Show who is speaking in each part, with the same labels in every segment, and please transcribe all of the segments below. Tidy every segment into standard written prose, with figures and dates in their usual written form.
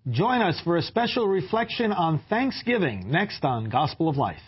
Speaker 1: Join us for a special reflection on Thanksgiving next on Gospel of Life.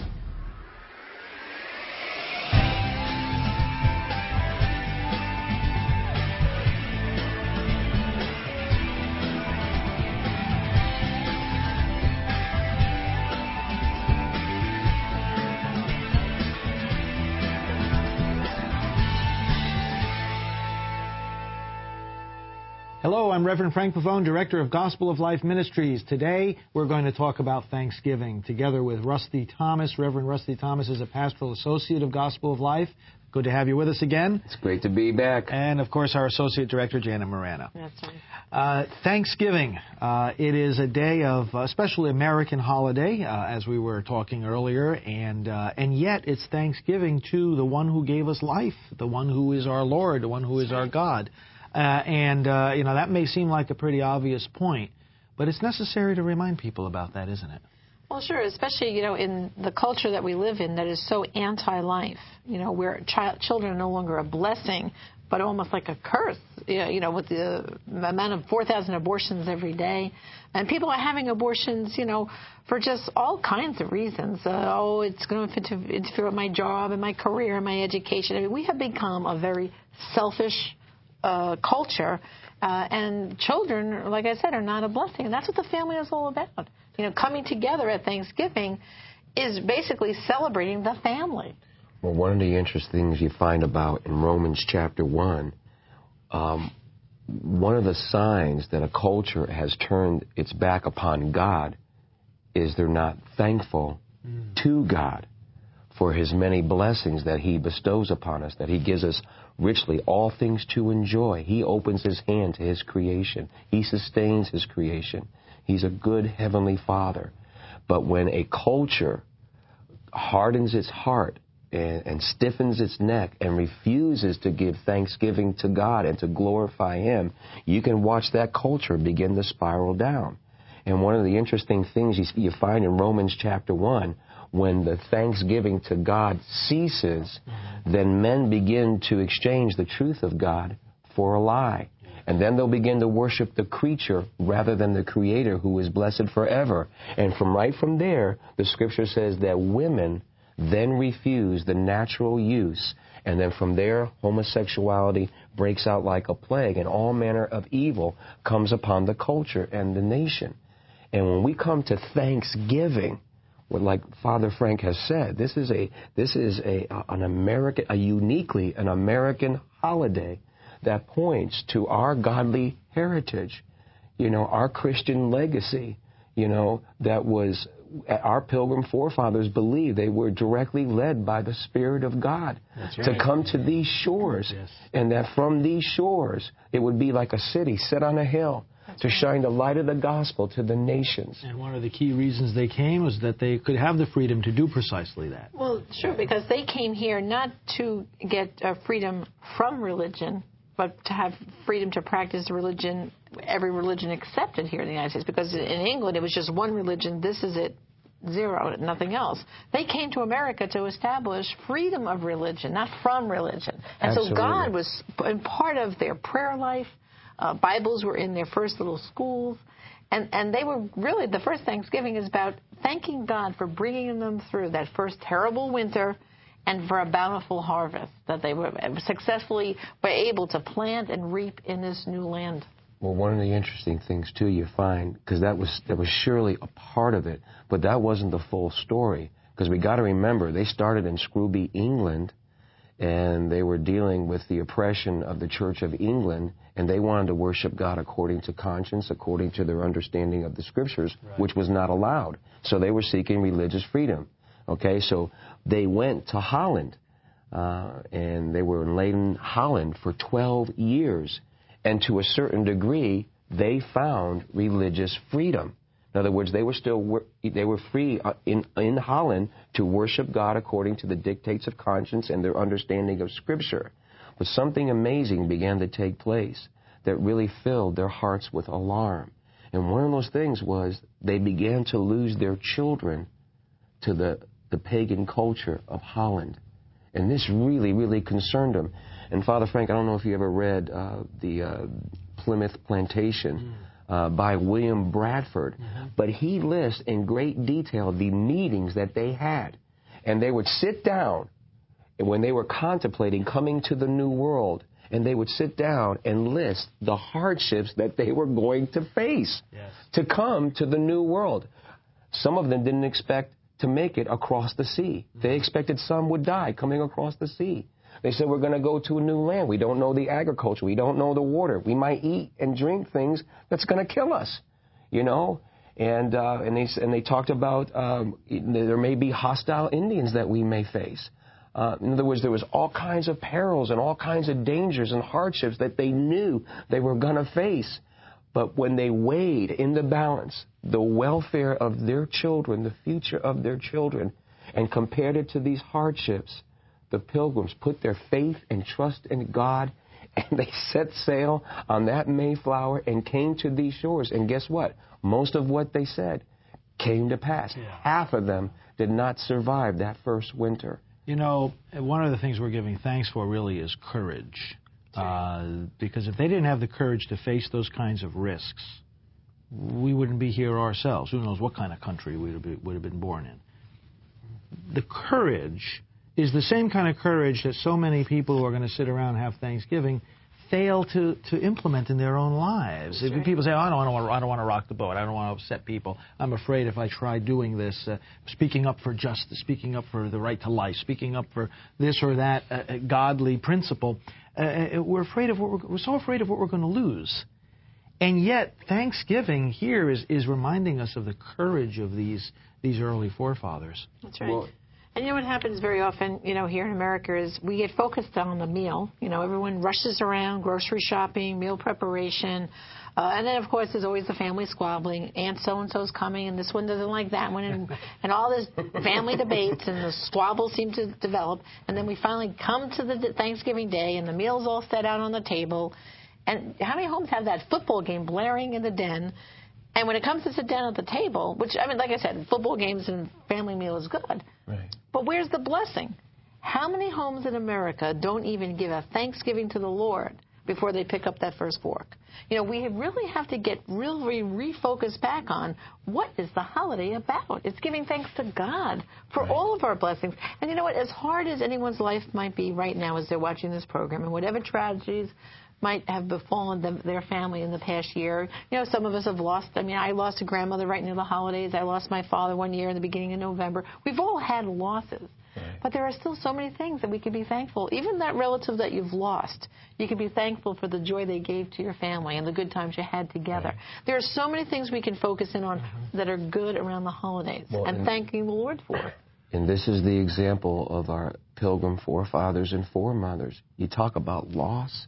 Speaker 1: Hello, I'm Reverend Frank Pavone, Director of Gospel of Life Ministries. Today, we're going to talk about Thanksgiving together with Rusty Thomas. Reverend Rusty Thomas is a pastoral associate of Gospel of Life. Good to have you with us again.
Speaker 2: It's great to be back.
Speaker 1: And, of course, our Associate Director, Janet Morano.
Speaker 3: That's right.
Speaker 1: Thanksgiving. It is a day of especially American holiday, as we were talking earlier, and yet it's Thanksgiving to the one who gave us life, the one who is our Lord, the one who is our God. That may seem like a pretty obvious point, but it's necessary to remind people about that, isn't it?
Speaker 3: Well, sure, especially, in the culture that we live in that is so anti-life, where children are no longer a blessing, but almost like a curse, with the amount of 4,000 abortions every day. And people are having abortions, for just all kinds of reasons. It's going to interfere with my job and my career and my education. I mean, we have become a very selfish culture, and children, like I said, are not a blessing. And that's what the family is all about. Coming together at Thanksgiving is basically celebrating the family.
Speaker 2: Well, one of the interesting things you find about in Romans chapter 1, one of the signs that a culture has turned its back upon God is they're not thankful to God for His many blessings that He bestows upon us, that He gives us richly all things to enjoy. He opens His hand to His creation. He sustains His creation. He's a good Heavenly Father. But when a culture hardens its heart and stiffens its neck and refuses to give thanksgiving to God and to glorify Him, you can watch that culture begin to spiral down. And one of the interesting things you find in Romans chapter 1, when the thanksgiving to God ceases, then men begin to exchange the truth of God for a lie. And then they'll begin to worship the creature rather than the Creator, who is blessed forever. And right from there, the Scripture says that women then refuse the natural use. And then from there, homosexuality breaks out like a plague, and all manner of evil comes upon the culture and the nation. And when we come to Thanksgiving, like Father Frank has said, this is uniquely an American holiday that points to our godly heritage, our Christian legacy, that was our pilgrim forefathers believed they were directly led by the Spirit of God to come to these shores, and that from these shores it would be like a city set on a hill to shine the light of the gospel to the nations.
Speaker 1: And one of the key reasons they came was that they could have the freedom to do precisely that.
Speaker 3: Well, sure, because they came here not to get freedom from religion, but to have freedom to practice religion, every religion accepted here in the United States. Because in England, it was just one religion. This is it, zero, nothing else. They came to America to establish freedom of religion, not from religion. And
Speaker 2: Absolutely.
Speaker 3: So God was part of their prayer life. Bibles were in their first little schools. And they were really, the first Thanksgiving is about thanking God for bringing them through that first terrible winter and for a bountiful harvest that they were successfully able to plant and reap in this new land.
Speaker 2: Well, one of the interesting things, too, you find, because that was surely a part of it, but that wasn't the full story. Because we got to remember, they started in Scrooby, England, and they were dealing with the oppression of the Church of England, and they wanted to worship God according to conscience, according to their understanding of the Scriptures, which was not allowed. So they were seeking religious freedom. Okay, so they went to Holland, and they were in Leyden, Holland, for 12 years. And to a certain degree, they found religious freedom. In other words, they were free in Holland to worship God according to the dictates of conscience and their understanding of Scripture. But something amazing began to take place that really filled their hearts with alarm. And one of those things was they began to lose their children to the pagan culture of Holland. And this really, really concerned them. And Father Frank, I don't know if you ever read the Plymouth Plantation by William Bradford. But he lists in great detail the meetings that they had. And they would sit down, and when they were contemplating coming to the New World, and they would sit down and list the hardships that they were going to face to come to the New World. Some of them didn't expect to make it across the sea. They expected some would die coming across the sea. They said, we're going to go to a new land. We don't know the agriculture. We don't know the water. We might eat and drink things that's going to kill us, you know. And they talked about there may be hostile Indians that we may face. In other words, there was all kinds of perils and all kinds of dangers and hardships that they knew they were going to face. But when they weighed in the balance the welfare of their children, the future of their children, and compared it to these hardships, the Pilgrims put their faith and trust in God, and they set sail on that Mayflower and came to these shores. And guess what? Most of what they said came to pass. Half of them did not survive that first winter.
Speaker 1: You know, one of the things we're giving thanks for really is courage. Because if they didn't have the courage to face those kinds of risks, we wouldn't be here ourselves. Who knows what kind of country we would have been born in. The courage is the same kind of courage that so many people who are going to sit around and have Thanksgiving fail to implement in their own lives. If people say, oh, I don't want to rock the boat. I don't want to upset people. I'm afraid if I try doing this, speaking up for justice, speaking up for the right to life, speaking up for this or that godly principle, we're so afraid of what we're going to lose. And yet, Thanksgiving here is reminding us of the courage of these early forefathers.
Speaker 3: That's right. Well, and you know what happens very often, you know, here in America is we get focused on the meal. You know, everyone rushes around, grocery shopping, meal preparation. And then, of course, there's always the family squabbling. Aunt so-and-so's coming, and this one doesn't like that one. And all this family debates and the squabbles seem to develop. And then we finally come to the Thanksgiving Day, and the meal's all set out on the table. And how many homes have that football game blaring in the den? And when it comes to sit down at the table, which, I mean, like I said, football games and family meal is good.
Speaker 2: Right.
Speaker 3: But where's the blessing? How many homes in America don't even give a thanksgiving to the Lord before they pick up that first fork? You know, we really have to get really refocused back on what is the holiday about. It's giving thanks to God for all of our blessings. And you know what? As hard as anyone's life might be right now as they're watching this program, and whatever tragedies might have befallen their family in the past year. You know, some of us have lost, I mean, I lost a grandmother right near the holidays. I lost my father one year in the beginning of November. We've all had losses. But there are still so many things that we can be thankful. Even that relative that you've lost, you can be thankful for the joy they gave to your family and the good times you had together. There are so many things we can focus in on that are good around the holidays and thanking the Lord for.
Speaker 2: And this is the example of our Pilgrim forefathers and foremothers. You talk about loss.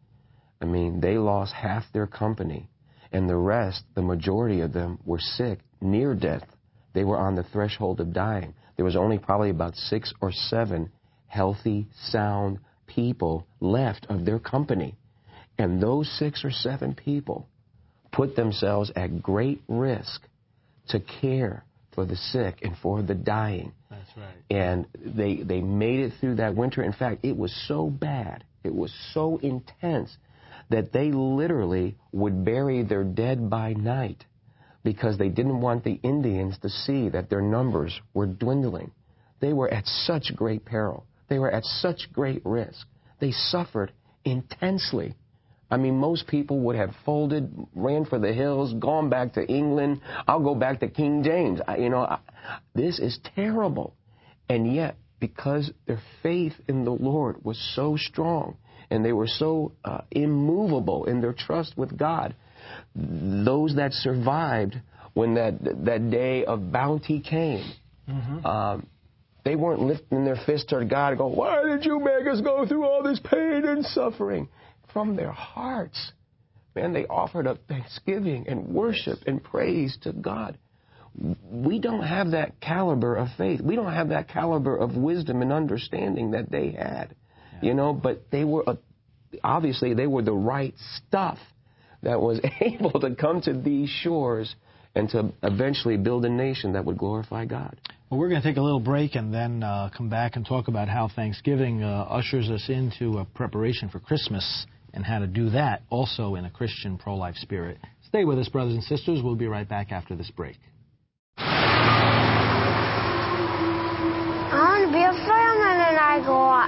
Speaker 2: I mean, they lost half their company, and the rest, the majority of them, were sick, near death. They were on the threshold of dying. There was only probably about 6 or 7 healthy, sound people left of their company. And those 6 or 7 people put themselves at great risk to care for the sick and for the dying.
Speaker 1: That's right.
Speaker 2: And they made it through that winter. In fact, it was so bad, it was so intense, that they literally would bury their dead by night because they didn't want the Indians to see that their numbers were dwindling. They were at such great peril. They were at such great risk. They suffered intensely. I mean, most people would have folded, ran for the hills, gone back to England. I'll go back to King James. This is terrible. And yet, because their faith in the Lord was so strong, and they were so immovable in their trust with God, those that survived when that day of bounty came, they weren't lifting their fists toward God and going, why did you make us go through all this pain and suffering? From their hearts, man, they offered up thanksgiving and worship and praise to God. We don't have that caliber of faith. We don't have that caliber of wisdom and understanding that they had. But they were, obviously, they were the right stuff that was able to come to these shores and to eventually build a nation that would glorify God.
Speaker 1: Well, we're going to take a little break and then come back and talk about how Thanksgiving ushers us into a preparation for Christmas and how to do that also in a Christian pro-life spirit. Stay with us, brothers and sisters. We'll be right back after this break.
Speaker 4: I want to be a fireman when I grow up.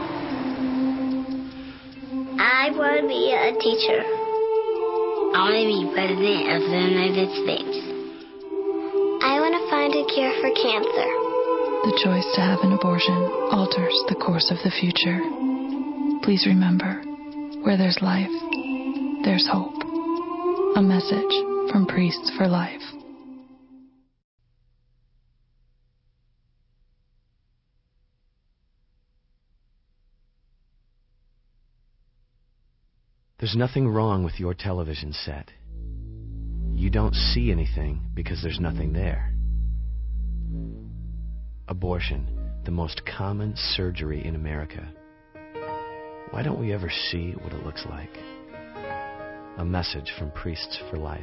Speaker 4: I want to be a teacher. I want to be president of the United States. I want to find a cure for cancer.
Speaker 5: The choice to have an abortion alters the course of the future. Please remember, where there's life, there's hope. A message from Priests for Life.
Speaker 6: There's nothing wrong with your television set. You don't see anything because there's nothing there. Abortion, the most common surgery in America. Why don't we ever see what it looks like? A message from Priests for Life.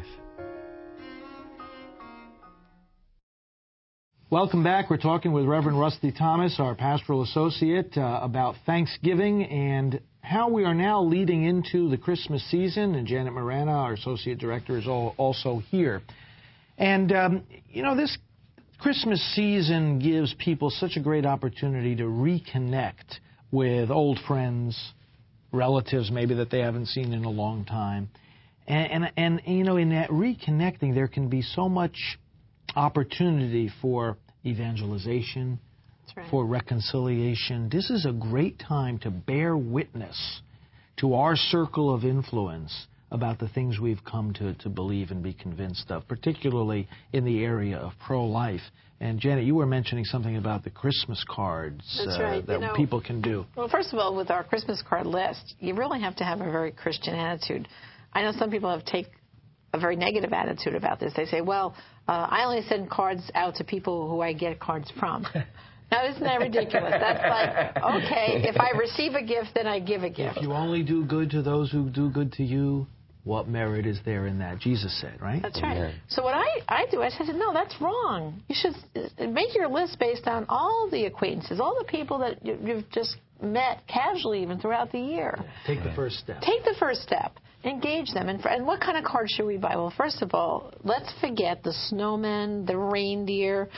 Speaker 1: Welcome back. We're talking with Reverend Rusty Thomas, our pastoral associate, about Thanksgiving and how we are now leading into the Christmas season. And Janet Morana, our associate director, is also here. And, this Christmas season gives people such a great opportunity to reconnect with old friends, relatives maybe that they haven't seen in a long time. And in that reconnecting, there can be so much opportunity for evangelization, right, for reconciliation. This is a great time to bear witness to our circle of influence about the things we've come to believe and be convinced of, particularly in the area of pro-life. And Janet, you were mentioning something about the Christmas cards that people can do.
Speaker 3: Well, first of all, with our Christmas card list, you really have to have a very Christian attitude. I know some people take a very negative attitude about this. They say, well, I only send cards out to people who I get cards from. Now, isn't that ridiculous? That's like, okay, if I receive a gift, then I give a gift.
Speaker 1: If you only do good to those who do good to you, what merit is there in that? Jesus said, right?
Speaker 3: That's right. Yeah. So what I do, I said, no, that's wrong. You should make your list based on all the acquaintances, all the people that you've just met casually even throughout the year.
Speaker 1: Yeah. Take the first step.
Speaker 3: Take the first step. Engage them. And what kind of cards should we buy? Well, first of all, let's forget the snowmen, the reindeer,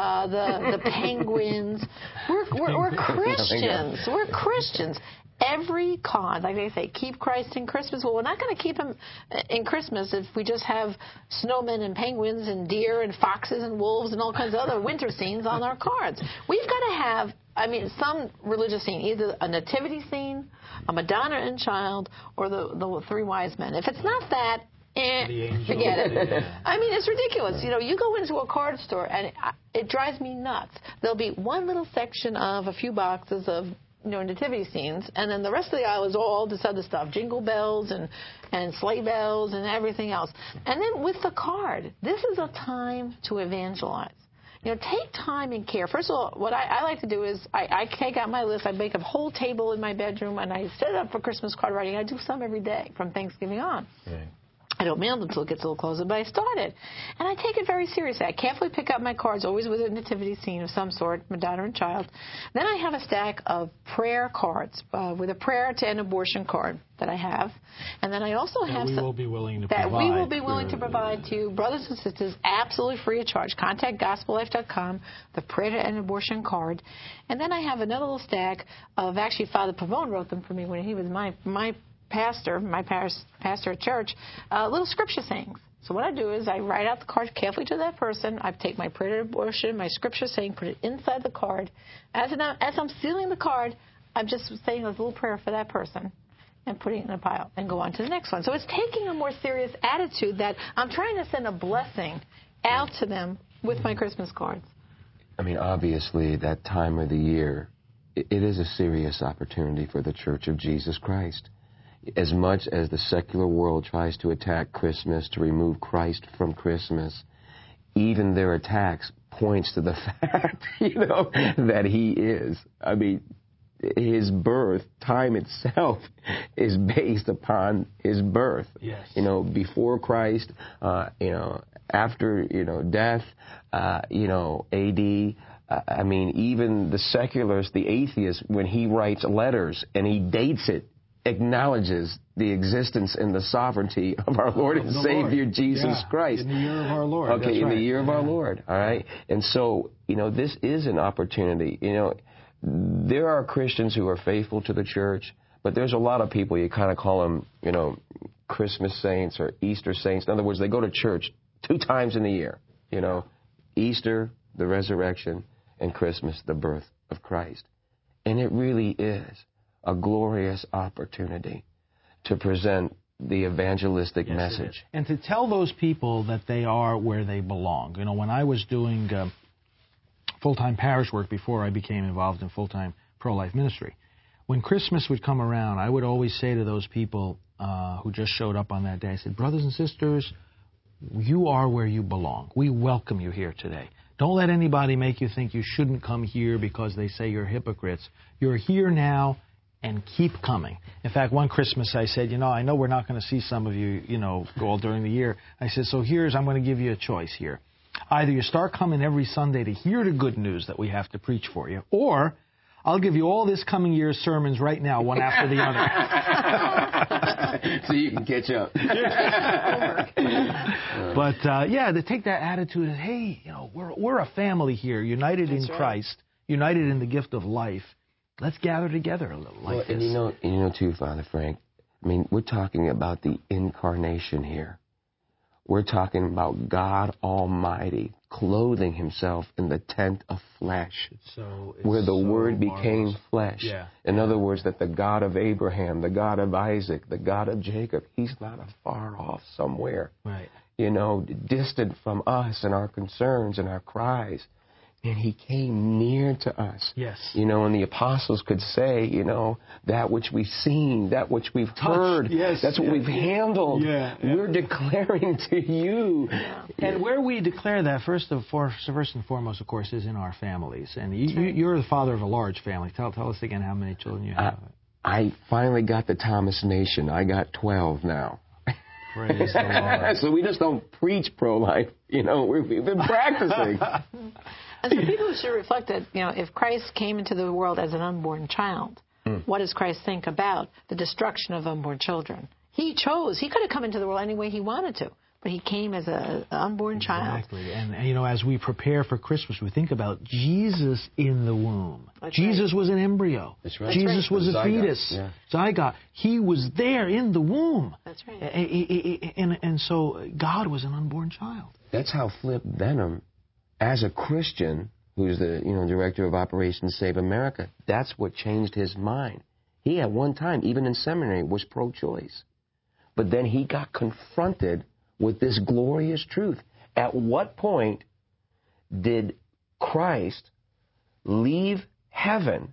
Speaker 3: the penguins. We're Christians. We're Christians. Every card, like they say, keep Christ in Christmas. Well, we're not going to keep him in Christmas if we just have snowmen and penguins and deer and foxes and wolves and all kinds of other winter scenes on our cards. We've got to have, some religious scene, either a nativity scene, a Madonna and Child, or the three wise men. If it's not that, forget it. It's ridiculous. You go into a card store and it drives me nuts. There'll be one little section of a few boxes of nativity scenes, and then the rest of the aisle is all this other stuff, jingle bells and sleigh bells and everything else. And then with the card, this is a time to evangelize. Take time and care. First of all, what I like to do is I take out my list, I make a whole table in my bedroom, and I set it up for Christmas card writing. I do some every day from Thanksgiving on. Right. I don't mail them until it gets a little closer, but I started. And I take it very seriously. I carefully pick up my cards, always with a nativity scene of some sort, Madonna and Child. Then I have a stack of prayer cards with a prayer to end abortion card that I have. And then I also have
Speaker 1: we will be willing to
Speaker 3: provide to you, brothers and sisters, absolutely free of charge. Contact gospellife.com, the prayer to end abortion card. And then I have another little stack of, actually, Father Pavone wrote them for me when he was my pastor at church, little scripture sayings. So what I do is I write out the card carefully to that person. I take my prayer to abortion, my scripture saying, put it inside the card. As I'm sealing the card, I'm just saying a little prayer for that person and putting it in a pile and go on to the next one. So it's taking a more serious attitude that I'm trying to send a blessing out to them with my Christmas cards.
Speaker 2: Obviously, that time of the year, it is a serious opportunity for the Church of Jesus Christ. As much as the secular world tries to attack Christmas, to remove Christ from Christmas, even their attacks points to the fact, that he is. His birth, time itself, is based upon his birth.
Speaker 1: Yes.
Speaker 2: Before Christ, after, death, A.D., even the secularists, the atheists, when he writes letters and he dates it, acknowledges the existence and the sovereignty of our Lord and Savior, Jesus Christ.
Speaker 1: In the year of our Lord.
Speaker 2: Okay,
Speaker 1: That's
Speaker 2: in
Speaker 1: right.
Speaker 2: the year of our Lord, all right? And so, this is an opportunity. There are Christians who are faithful to the church, but there's a lot of people, you kind of call them, Christmas saints or Easter saints. In other words, they go to church 2 times in the year, Easter, the resurrection, and Christmas, the birth of Christ. And it really is a glorious opportunity to present the evangelistic message.
Speaker 1: And to tell those people that they are where they belong. When I was doing full-time parish work before I became involved in full-time pro-life ministry, when Christmas would come around, I would always say to those people who just showed up on that day, I said, brothers and sisters, you are where you belong. We welcome you here today. Don't let anybody make you think you shouldn't come here because they say you're hypocrites. You're here now, and keep coming. In fact, one Christmas I said, I know we're not going to see some of you, all during the year. I said, so I'm going to give you a choice here. Either you start coming every Sunday to hear the good news that we have to preach for you, or I'll give you all this coming year's sermons right now, one after the other.
Speaker 2: So you can catch up.
Speaker 1: But, to take that attitude of, hey, we're a family here, united in Christ, united in the gift of life. Let's gather together a little like this.
Speaker 2: And too, Father Frank, we're talking about the incarnation here. We're talking about God Almighty clothing himself in the tent of flesh, where the Word became flesh.
Speaker 1: Yeah.
Speaker 2: In other words, that the God of Abraham, the God of Isaac, the God of Jacob, he's not afar off somewhere,
Speaker 1: right?
Speaker 2: Distant from us and our concerns and our cries. And he came near to us.
Speaker 1: Yes.
Speaker 2: And the apostles could say, that which we've seen, that which we've heard, that's what we've handled.
Speaker 1: Yeah.
Speaker 2: We're declaring to you.
Speaker 1: Yeah. And where we declare that, first and foremost, of course, is in our families. And you're the father of a large family. Tell us again how many children you have.
Speaker 2: I finally got the Thomas Nation. I got 12 now.
Speaker 1: Praise the Lord.
Speaker 2: So we just don't preach pro-life. We've been practicing.
Speaker 3: And so people should reflect that, if Christ came into the world as an unborn child, what does Christ think about the destruction of unborn children? He chose. He could have come into the world any way he wanted to, but he came as an unborn child.
Speaker 1: Exactly. And as we prepare for Christmas, we think about Jesus in the womb.
Speaker 3: That's
Speaker 1: Jesus was an embryo.
Speaker 2: That's right.
Speaker 1: Jesus was a fetus.
Speaker 2: Yeah.
Speaker 1: Zygote. He was there in the womb.
Speaker 3: That's right.
Speaker 1: And so God was an unborn child.
Speaker 2: That's how Flip Benham, as a Christian, who's the director of Operation Save America, that's what changed his mind. He at one time, even in seminary, was pro-choice. But then he got confronted with this glorious truth. At what point did Christ leave heaven,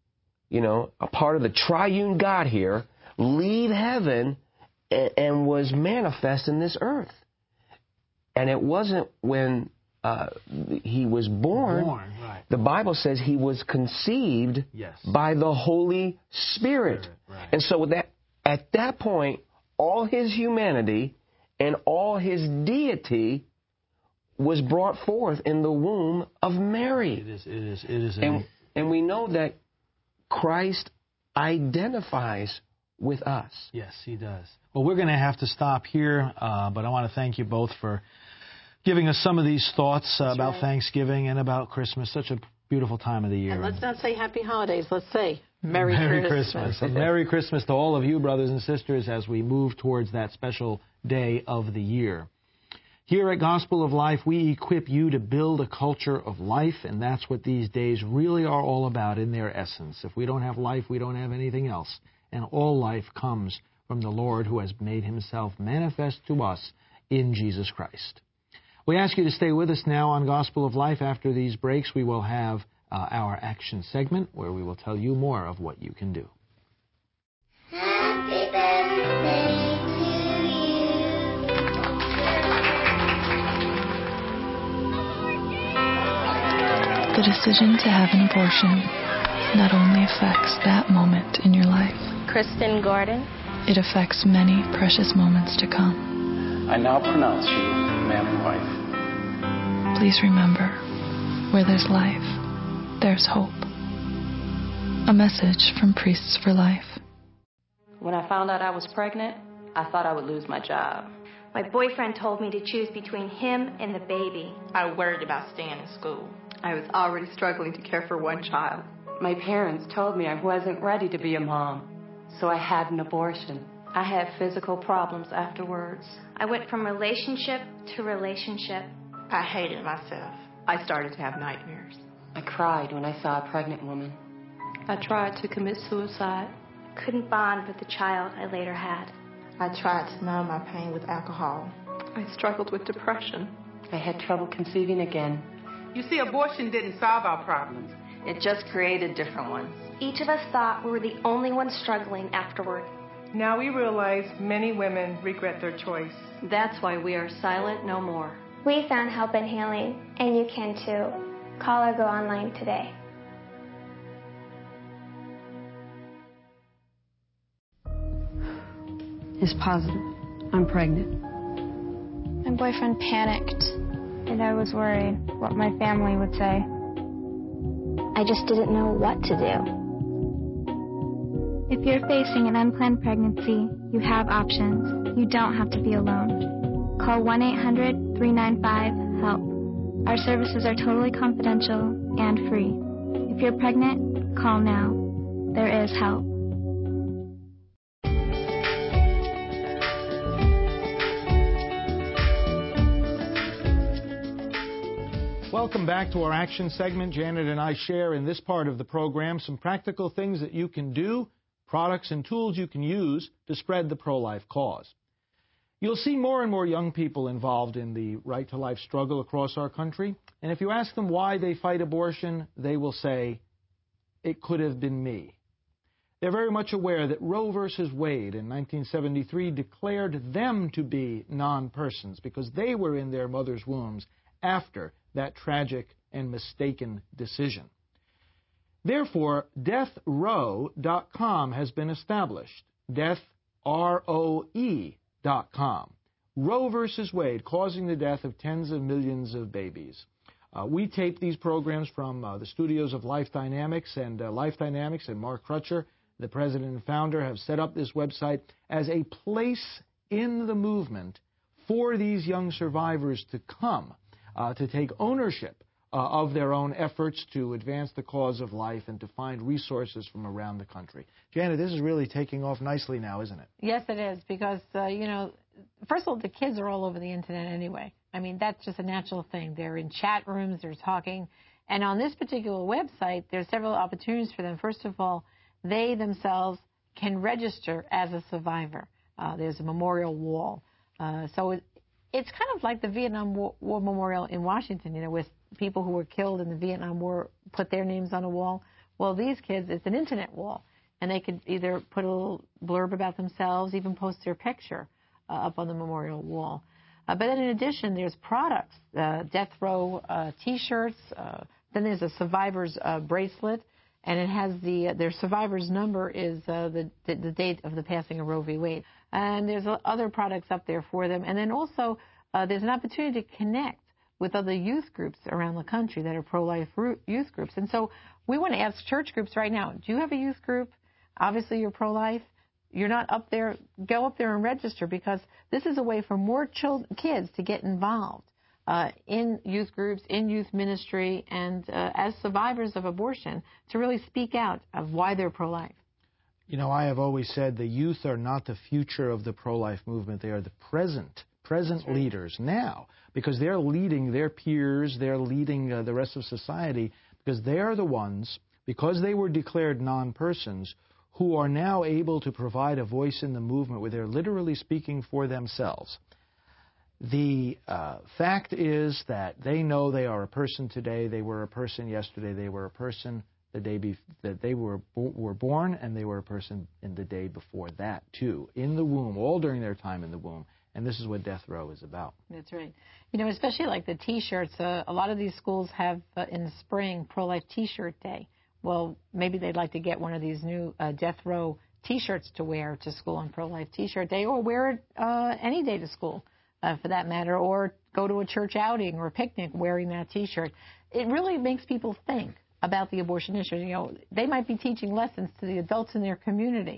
Speaker 2: a part of the triune God here, leave heaven and was manifest in this earth? And it wasn't when he was born.
Speaker 1: Right.
Speaker 2: The Bible says he was conceived by the Holy Spirit.
Speaker 1: Right.
Speaker 2: And so at that point, all his humanity and all his deity was brought forth in the womb of Mary.
Speaker 1: It is.
Speaker 2: And we know that Christ identifies with us.
Speaker 1: Yes, he does. Well, we're going to have to stop here, but I want to thank you both for giving us some of these thoughts about Thanksgiving and about Christmas. Such a beautiful time of the year.
Speaker 3: And let's not say Happy Holidays. Let's say Merry
Speaker 1: Christmas. And Merry Christmas to all of you, brothers and sisters, as we move towards that special day of the year. Here at Gospel of Life, we equip you to build a culture of life, and that's what these days really are all about in their essence. If we don't have life, we don't have anything else. And all life comes from the Lord who has made himself manifest to us in Jesus Christ. We ask you to stay with us now on Gospel of Life. After these breaks, we will have our action segment where we will tell you more of what you can do.
Speaker 4: Happy birthday to you.
Speaker 5: The decision to have an abortion not only affects that moment in your life,
Speaker 7: Kristen Gordon,
Speaker 5: it affects many precious moments to come.
Speaker 8: I now pronounce you man and wife.
Speaker 5: Please remember, where there's life, there's hope. A message from Priests for Life.
Speaker 7: When I found out I was pregnant, I thought I would lose my job.
Speaker 9: My boyfriend told me to choose between him and the baby.
Speaker 10: I worried about staying in school.
Speaker 11: I was already struggling to care for one child.
Speaker 7: My parents told me I wasn't ready to be a mom, so I had an abortion. I had physical problems afterwards.
Speaker 9: I went from relationship to relationship.
Speaker 10: I hated myself.
Speaker 11: I started to have nightmares.
Speaker 7: I cried when I saw a pregnant woman.
Speaker 10: I tried to commit suicide.
Speaker 9: Couldn't bond with the child I later had.
Speaker 10: I tried to numb my pain with alcohol.
Speaker 11: I struggled with depression.
Speaker 7: I had trouble conceiving again.
Speaker 12: You see, abortion didn't solve our problems.
Speaker 11: It just created different ones.
Speaker 9: Each of us thought we were the only ones struggling afterward.
Speaker 13: Now we realize many women regret their choice.
Speaker 7: That's why we are silent no more.
Speaker 4: We found help and healing, and you can too. Call or go online today.
Speaker 14: It's positive. I'm pregnant.
Speaker 4: My boyfriend panicked, and I was worried what my family would say. I just didn't know what to do.
Speaker 15: If you're facing an unplanned pregnancy, you have options. You don't have to be alone. Call 1-800-395-HELP. Our services are totally confidential and free. If you're pregnant, call now. There is help.
Speaker 1: Welcome back to our action segment. Janet and I share in this part of the program some practical things that you can do, products and tools you can use to spread the pro-life cause. You'll see more and more young people involved in the right to life struggle across our country. And if you ask them why they fight abortion, they will say, it could have been me. They're very much aware that Roe versus Wade in 1973 declared them to be non-persons because they were in their mother's wombs after that tragic and mistaken decision. Therefore, deathroe.com has been established. DeathROE.com. Roe versus Wade, causing the death of tens of millions of babies. We tape these programs from the studios of Life Dynamics, and Mark Crutcher, the president and founder, have set up this website as a place in the movement for these young survivors to come, to take ownership of their own efforts to advance the cause of life and to find resources from around the country. Janet, this is really taking off nicely now, isn't it?
Speaker 3: Yes, it is, because, first of all, the kids are all over the Internet anyway. I mean, that's just a natural thing. They're in chat rooms, they're talking. And on this particular website, there's several opportunities for them. First of all, they themselves can register as a survivor. There's a memorial wall. So it's kind of like the Vietnam War Memorial in Washington, with people who were killed in the Vietnam War put their names on a wall. Well, these kids, it's an Internet wall. And they could either put a little blurb about themselves, even post their picture up on the memorial wall. But then in addition, there's products, Death Row T-shirts. Then there's a survivor's bracelet. And it has their survivor's number is the date of the passing of Roe v. Wade. And there's other products up there for them. And then also there's an opportunity to connect with other youth groups around the country that are pro-life youth groups. And so we want to ask church groups right now, do you have a youth group? Obviously you're pro-life. You're not up there. Go up there and register, because this is a way for more kids to get involved in youth groups, in youth ministry, and as survivors of abortion, to really speak out of why they're pro-life.
Speaker 1: I have always said the youth are not the future of the pro-life movement. They are the present leaders now, because they're leading their peers, they're leading the rest of society, because they are the ones, because they were declared non-persons, who are now able to provide a voice in the movement where they're literally speaking for themselves. The fact is that they know they are a person today, they were a person yesterday, they were a person the day that they were born, and they were a person in the day before that, too, in the womb, all during their time in the womb. And this is what Death Row is about.
Speaker 3: That's right. Especially like the T-shirts, a lot of these schools have in the spring Pro-Life T-shirt Day. Well, maybe they'd like to get one of these new Death Row T-shirts to wear to school on Pro-Life T-shirt Day, or wear it any day to school, for that matter, or go to a church outing or a picnic wearing that T-shirt. It really makes people think about the abortion issue. They might be teaching lessons to the adults in their community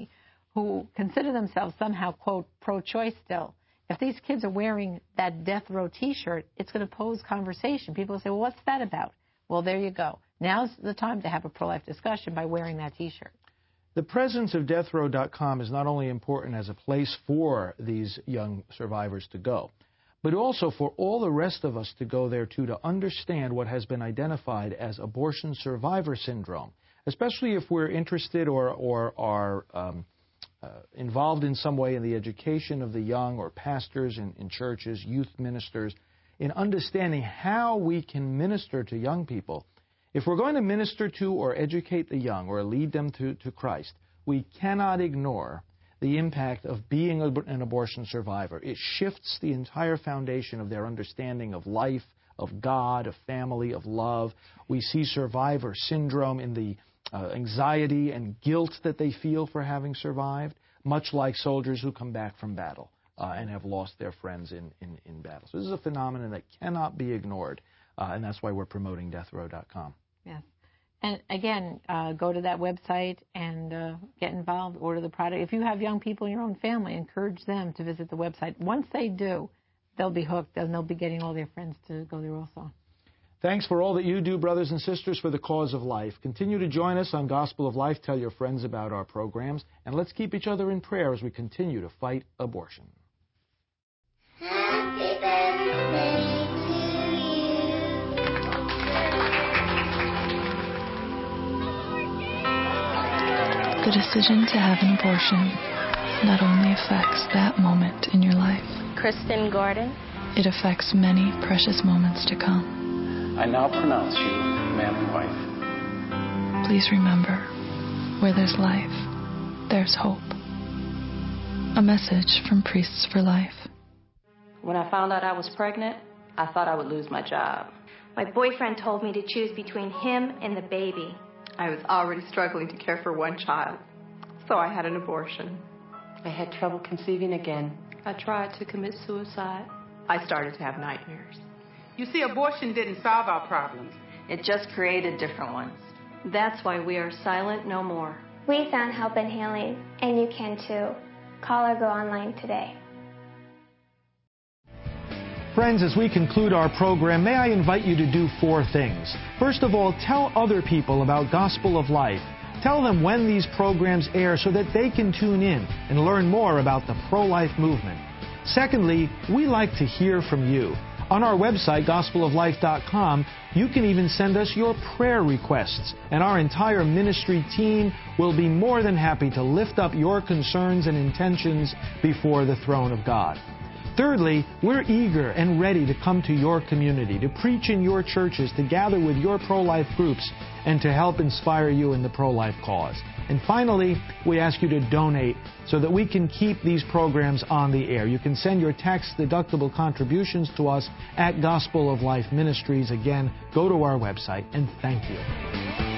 Speaker 3: who consider themselves somehow, quote, pro-choice still, if these kids are wearing that death row T-shirt, it's going to pose conversation. People will say, well, what's that about? Well, there you go. Now's the time to have a pro-life discussion by wearing that T-shirt.
Speaker 1: The presence of deathrow.com is not only important as a place for these young survivors to go, but also for all the rest of us to go there too, to understand what has been identified as abortion survivor syndrome, especially if we're interested or are involved in some way in the education of the young, or pastors in churches, youth ministers, in understanding how we can minister to young people. If we're going to minister to or educate the young or lead them to Christ, we cannot ignore the impact of being an abortion survivor. It shifts the entire foundation of their understanding of life, of God, of family, of love. We see survivor syndrome in the anxiety and guilt that they feel for having survived, much like soldiers who come back from battle and have lost their friends in battle. So this is a phenomenon that cannot be ignored, and that's why we're promoting deathrow.com.
Speaker 3: Yes. And again, go to that website and get involved, order the product. If you have young people in your own family, encourage them to visit the website. Once they do, they'll be hooked, and they'll be getting all their friends to go there also.
Speaker 1: Thanks for all that you do, brothers and sisters, for the cause of life. Continue to join us on Gospel of Life. Tell your friends about our programs, and let's keep each other in prayer as we continue to fight abortion.
Speaker 4: Happy birthday to you.
Speaker 5: The decision to have an abortion not only affects that moment in your life,
Speaker 9: Kristen Gordon,
Speaker 5: it affects many precious moments to come.
Speaker 8: I now pronounce you man and wife.
Speaker 5: Please remember, where there's life, there's hope. A message from Priests for Life.
Speaker 7: When I found out I was pregnant, I thought I would lose my job.
Speaker 9: my boyfriend told me to choose between him and the baby.
Speaker 11: I was already struggling to care for one child, so I had an abortion.
Speaker 7: I had trouble conceiving again.
Speaker 10: I tried to commit suicide.
Speaker 11: I started to have nightmares.
Speaker 12: You see, abortion didn't solve our problems.
Speaker 11: It just created different ones.
Speaker 9: That's why we are silent no more.
Speaker 4: We found help and healing, and you can too. Call or go online today.
Speaker 1: Friends, as we conclude our program, may I invite you to do 4 things. First of all, tell other people about Gospel of Life. Tell them when these programs air so that they can tune in and learn more about the pro-life movement. Secondly, we like to hear from you. On our website, gospeloflife.com, you can even send us your prayer requests, and our entire ministry team will be more than happy to lift up your concerns and intentions before the throne of God. Thirdly, we're eager and ready to come to your community, to preach in your churches, to gather with your pro-life groups, and to help inspire you in the pro-life cause. And finally, we ask you to donate so that we can keep these programs on the air. You can send your tax-deductible contributions to us at Gospel of Life Ministries. Again, go to our website, and thank you.